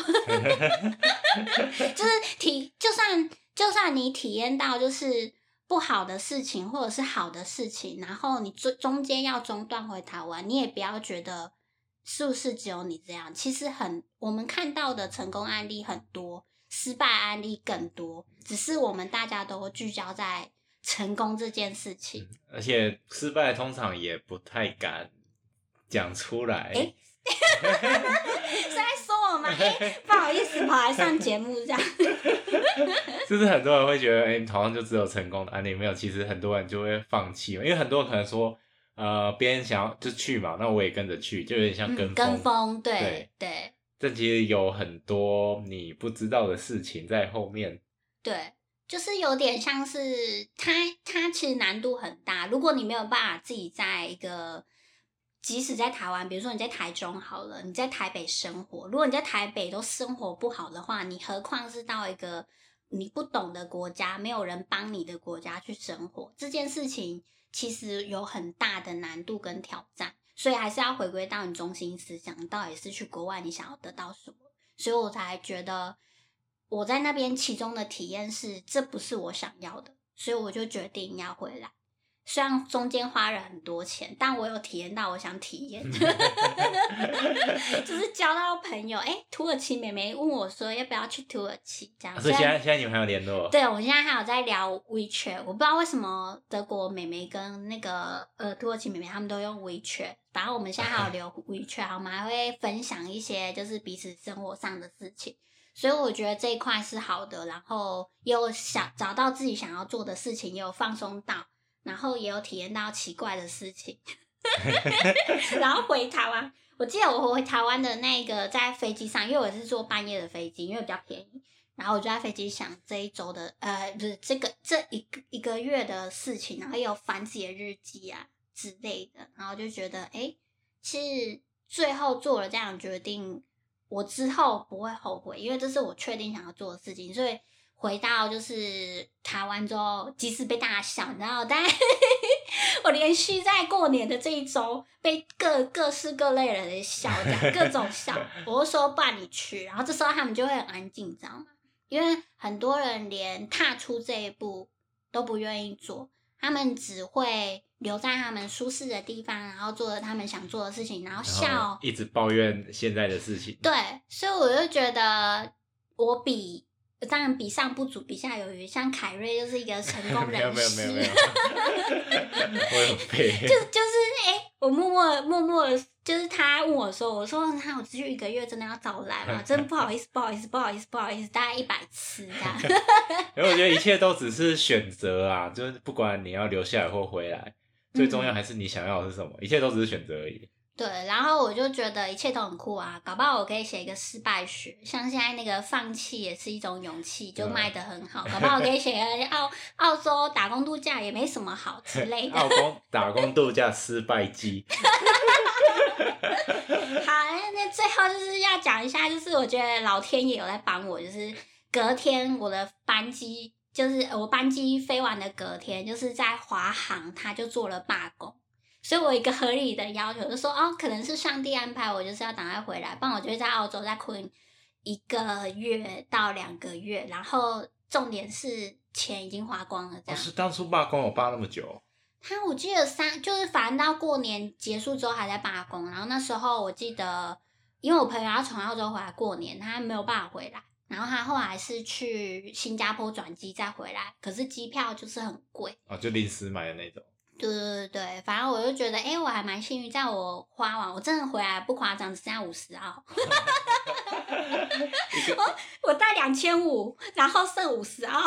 就是就算你体验到就是不好的事情或者是好的事情，然后你中间要中断回台湾，你也不要觉得是不是只有你这样。其实我们看到的成功案例很多，失败案例更多，只是我们大家都聚焦在成功这件事情。 而且失败通常也不太敢讲出来。 是在说我吗？不好意思，跑来上节目这样。 就是很多人会觉得，好像就只有成功的案例，没有。其实很多人就会放弃，因为很多人可能说，别人想要就去嘛，那我也跟着去，就有点像跟风。 跟风， 对。但其实有很多你不知道的事情在后面。 对，就是有点像是它其实难度很大。如果你没有办法自己在一个，即使在台湾，比如说你在台中好了，你在台北生活，如果你在台北都生活不好的话，你何况是到一个你不懂的国家，没有人帮你的国家去生活，这件事情其实有很大的难度跟挑战。所以还是要回归到你中心思想，到底是去国外你想要得到什么。所以我才觉得我在那边其中的体验是这不是我想要的，所以我就决定要回来。虽然中间花了很多钱，但我有体验到我想体验。就是交到朋友，土耳其妹妹问我说要不要去土耳其这样。 所以现在你们还有联络？ 对，我现在还有在聊 WeChat， 我不知道为什么德国妹妹跟那个土耳其妹妹他们都用 WeChat， 反正我们现在还有聊 WeChat， 我们还会分享一些就是彼此生活上的事情。所以我觉得这一块是好的，然后也有找到自己想要做的事情，也有放松到，然后也有体验到奇怪的事情。然后回台湾，我记得我回台湾的那个在飞机上，因为我是坐半夜的飞机，因为比较便宜，然后我就在飞机想这一周的不是这一个月的事情，然后也有翻自己的日记啊之类的，然后就觉得其实最后做了这样的决定，我之后不会后悔，因为这是我确定想要做的事情。所以回到就是台湾之后，即使被大家笑，你知道，但我连续在过年的这一周被各式各类人笑，这样各种笑，我就说不然你去，然后这时候他们就会很安静，你知道吗？因为很多人连踏出这一步都不愿意做，他们只会留在他们舒适的地方，然后做了他们想做的事情，然后笑， 然后一直抱怨现在的事情。 对，所以我就觉得我当然比上不足，比下有余。像凯瑞就是一个成功人士， 没有，我有背。 就是我默默的，就是他问我说，我说他我持续1个月真的要早来吗？真的不好意思，大概100次这样。 因为我觉得一切都只是选择啊，就是不管你要留下来或回来，最重要还是你想要的是什么，一切都只是选择而已。 对，然后我就觉得一切都很酷啊，搞不好我可以写一个失败学，像现在那个放弃也是一种勇气，就卖得很好，搞不好我可以写个澳洲打工度假也没什么好之类的。 打工度假失败记。 好，那最后就是要讲一下，就是我觉得老天爷有在帮我，就是隔天我的班机，就是我班机飞完的隔天，就是在华航，他就做了罢工。所以我一个合理的要求就说，可能是上帝安排我就是要赶快回来，不然我就会在澳洲再困1个月到2个月，然后重点是钱已经花光了这样。 是当初罢工有罢那么久？ 我记得就是反正到过年结束之后还在罢工，然后那时候我记得，因为我朋友要从澳洲回来过年，他没有办法回来，然后他后来是去新加坡转机再回来，可是机票就是很贵， 就临时买的那种。 对，反正我就觉得，我还蛮幸运，在我花完，我真的回来不夸张，只剩下50澳。我带2500，然后剩50澳。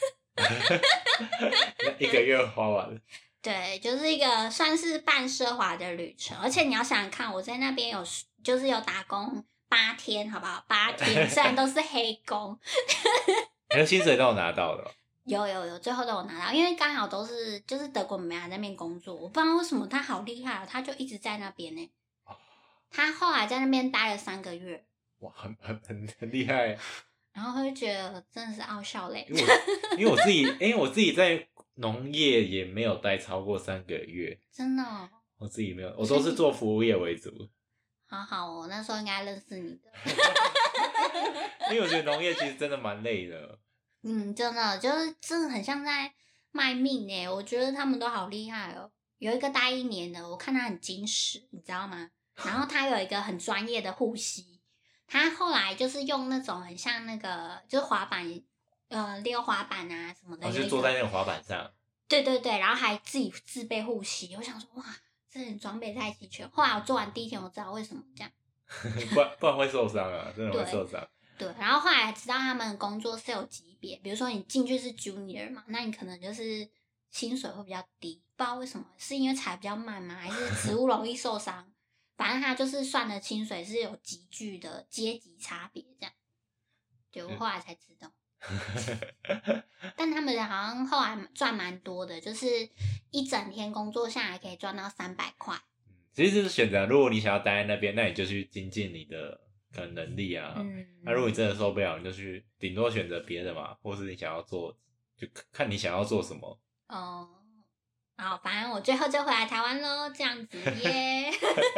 1个月花完了。 对，就是一个算是半奢华的旅程，而且你要想想看，我在那边就是有打工8天，好不好？8天，虽然都是黑工。 薪水都有拿到的。 有，最后都有拿到，因为刚好都是就是德国妹妹还在那边工作，我不知道为什么她好厉害，她就一直在那边呢。 他后来在那边待了3个月， 哇，很厉害。 然后他就觉得真的是傲笑嘞。 因为我自己在农业也没有待超过3个月， 真的哦。 我自己没有，我都是做服务业为主。 好好哦，那时候应该认识你的。 因为我觉得农业其实真的蛮累的。 真的就是真的很像在卖命耶，我觉得他们都好厉害哦。有一个待1年的，我看他很矜持，你知道吗？然后他有一个很专业的护膝，他后来就是用那种很像那个就是滑板，溜滑板啊什么的， 就坐在那个滑板上。 对对对，然后还自己自备护膝。我想说，哇，这人装备太齐全。后来我做完第1天，我知道为什么这样。 不然会受伤啊，真的会受伤。 对，然后后来知道他们工作是有级别，比如说你进去是 junior 嘛，那你可能就是薪水会比较低，不知道为什么，是因为踩比较慢吗？还是植物容易受伤？反正他就是算的薪水是有急剧的阶级差别，这样。对，我后来才知道。但他们好像后来赚蛮多的，就是一整天工作下来可以赚到300块。 其实就是选择，如果你想要待在那边，那你就去精进你的可能能力啊。那如果你真的受不了，你就去顶多选择别的嘛，或是你想要做，就看你想要做什么。 哦，好，反正我最后就回来台湾咯，这样子耶。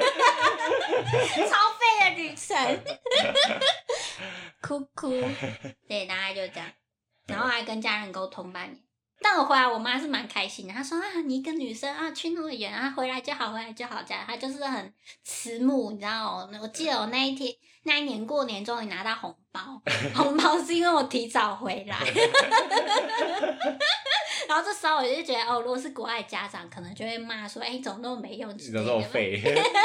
超废的旅程。哭哭。对，大概就这样，然后还跟家人沟通半年。但我回来，我妈是蛮开心的。她说啊，你一个女生啊，去那么远啊，回来就好，回来就好。这样，她就是很慈母，你知道吗？我记得我那一年过年终于拿到红包，红包是因为我提早回来。然后这时候我就觉得，哦，如果是国外家长，可能就会骂说，哎，怎么那么没用， 你怎么那么废？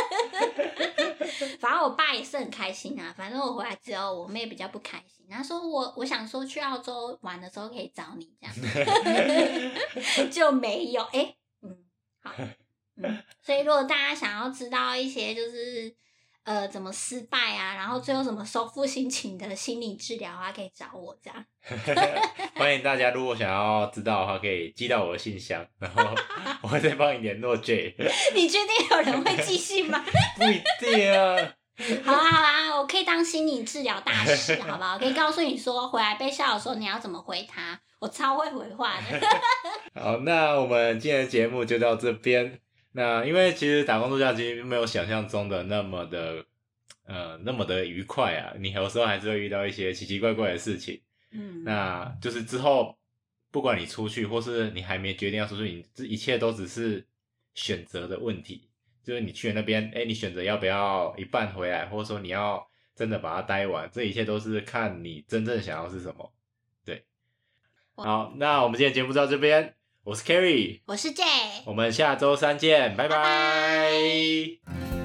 反正我爸也是很开心啊。反正我回来之后，我妹比较不开心。她说我想说去澳洲玩的时候可以找你这样，就没有。好，所以如果大家想要知道一些就是怎么失败啊，然后最后怎么收复心情的心理治疗啊，可以找我这样。 欢迎大家，如果想要知道的话，可以寄到我的信箱，然后我会再帮你联络 J。 你确定有人会寄信吗？ 不一定啊。 好啦，我可以当心理治疗大师，好不好？可以告诉你说，回来被笑的时候你要怎么回他，我超会回话的。 好，那我们今天的节目就到这边。那因为其实打工度假其实没有想象中的那么的愉快啊，你有时候还是会遇到一些奇奇怪怪的事情。那就是之后不管你出去或是你还没决定要出去，你这一切都只是选择的问题。就是你去了那边，你选择要不要一半回来，或者说你要真的把它待完，这一切都是看你真正想要是什么。对，好，那我们今天节目就到这边，我是 Kerry， 我是 J， 我们下周3见，拜拜。